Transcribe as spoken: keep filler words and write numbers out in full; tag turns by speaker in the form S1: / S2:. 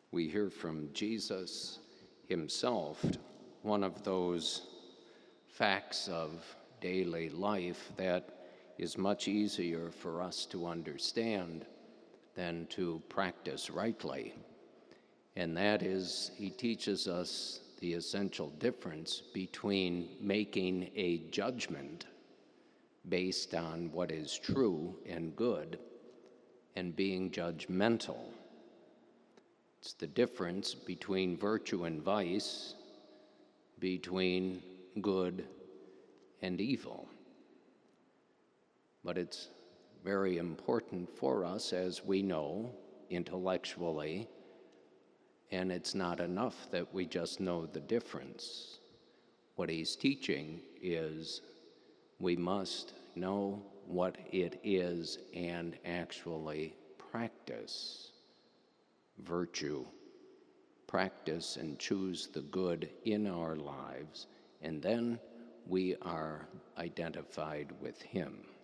S1: we hear from Jesus himself one of those facts of daily life that is much easier for us to understand than to practice rightly. And that is, he teaches us the essential difference between making a judgment based on what is true and good and being judgmental. It's the difference between virtue and vice, between good and evil. But it's very important for us, as we know intellectually, and it's not enough that we just know the difference. What he's teaching is we must know what it is and actually practice virtue, practice and choose the good in our lives, and then we are identified with him.